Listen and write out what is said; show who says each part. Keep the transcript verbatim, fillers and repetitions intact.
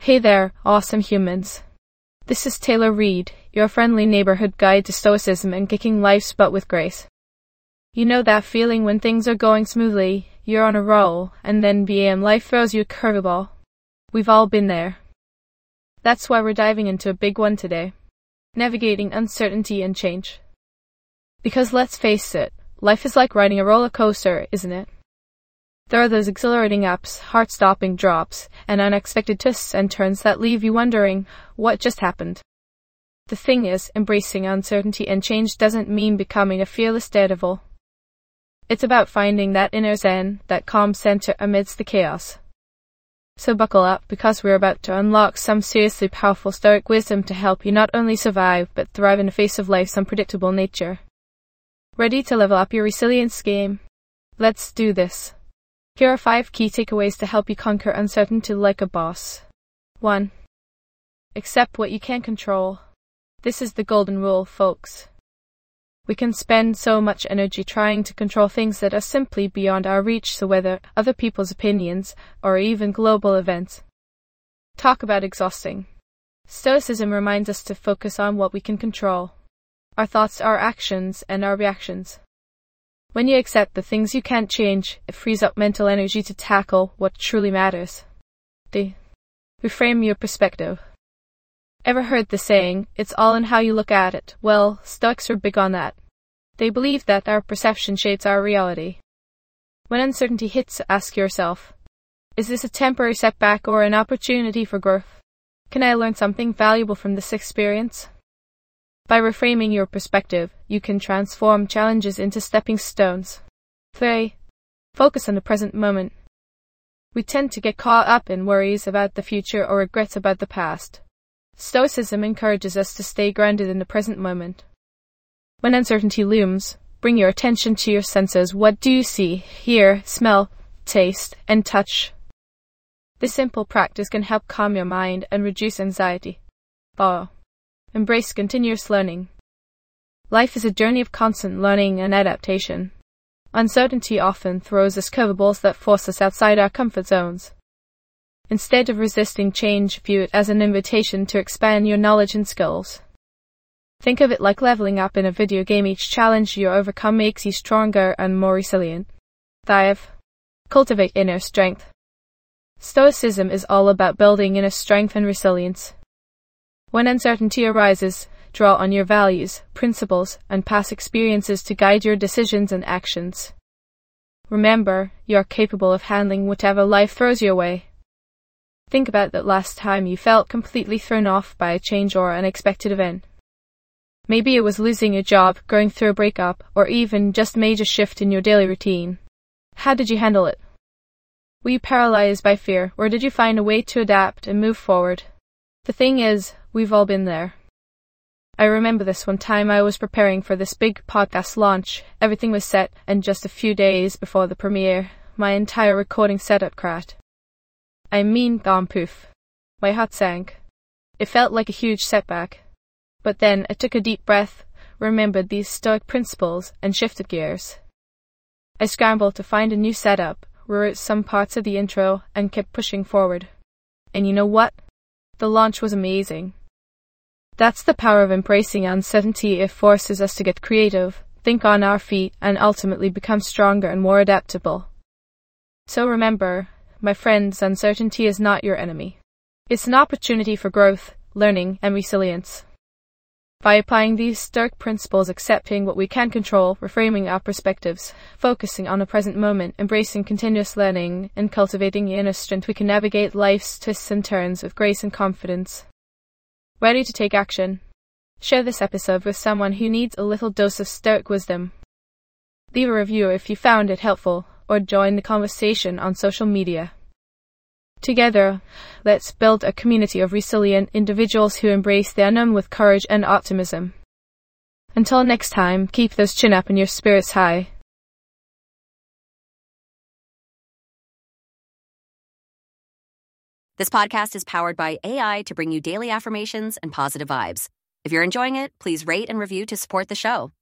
Speaker 1: Hey there, awesome humans. This is Taylor Reed, your friendly neighborhood guide to stoicism and kicking life's butt with grace. You know that feeling when things are going smoothly, you're on a roll, and then bam, life throws you a curveball. We've all been there. That's why we're diving into a big one today. Navigating uncertainty and change. Because let's face it, life is like riding a roller coaster, isn't it? There are those exhilarating ups, heart-stopping drops, and unexpected twists and turns that leave you wondering, what just happened? The thing is, embracing uncertainty and change doesn't mean becoming a fearless daredevil. It's about finding that inner zen, that calm center amidst the chaos. So buckle up, because we're about to unlock some seriously powerful stoic wisdom to help you not only survive, but thrive in the face of life's unpredictable nature. Ready to level up your resilience game? Let's do this. Here are five key takeaways to help you conquer uncertainty like a boss. one. Accept what you can't control. This is the golden rule, folks. We can spend so much energy trying to control things that are simply beyond our reach, so whether other people's opinions or even global events. Talk about exhausting. Stoicism reminds us to focus on what we can control. Our thoughts, our actions, and our reactions. When you accept the things you can't change, it frees up mental energy to tackle what truly matters. D. Reframe your perspective. Ever heard the saying, it's all in how you look at it? Well, Stoics are big on that. They believe that our perception shapes our reality. When uncertainty hits, ask yourself, is this a temporary setback or an opportunity for growth? Can I learn something valuable from this experience? By reframing your perspective, you can transform challenges into stepping stones. three. Focus on the present moment. We tend to get caught up in worries about the future or regrets about the past. Stoicism encourages us to stay grounded in the present moment. When uncertainty looms, bring your attention to your senses. What do you see, hear, smell, taste, and touch? This simple practice can help calm your mind and reduce anxiety. four. Embrace continuous learning. Life is a journey of constant learning and adaptation. Uncertainty often throws us curveballs that force us outside our comfort zones. Instead of resisting change, view it as an invitation to expand your knowledge and skills. Think of it like leveling up in a video game. Each challenge you overcome makes you stronger and more resilient. five. Cultivate inner strength. Stoicism is all about building inner strength and resilience. When uncertainty arises, draw on your values, principles, and past experiences to guide your decisions and actions. Remember, you are capable of handling whatever life throws your way. Think about that last time you felt completely thrown off by a change or unexpected event. Maybe it was losing your job, going through a breakup, or even just a major shift in your daily routine. How did you handle it? Were you paralyzed by fear, or did you find a way to adapt and move forward? The thing is, we've all been there. I remember this one time I was preparing for this big podcast launch. Everything was set, and just a few days before the premiere, my entire recording setup crashed. I mean, gone poof. My heart sank. It felt like a huge setback. But then I took a deep breath, remembered these Stoic principles, and shifted gears. I scrambled to find a new setup, rewrote some parts of the intro, and kept pushing forward. And you know what? The launch was amazing. That's the power of embracing uncertainty. It forces us to get creative, think on our feet, and ultimately become stronger and more adaptable. So remember, my friends, uncertainty is not your enemy. It's an opportunity for growth, learning, and resilience. By applying these Stoic principles, accepting what we can control, reframing our perspectives, focusing on the present moment, embracing continuous learning, and cultivating inner strength, we can navigate life's twists and turns with grace and confidence. Ready to take action? Share this episode with someone who needs a little dose of Stoic wisdom. Leave a review if you found it helpful, or join the conversation on social media. Together, let's build a community of resilient individuals who embrace the unknown with courage and optimism. Until next time, keep those chin up and your spirits high.
Speaker 2: This podcast is powered by A I to bring you daily affirmations and positive vibes. If you're enjoying it, please rate and review to support the show.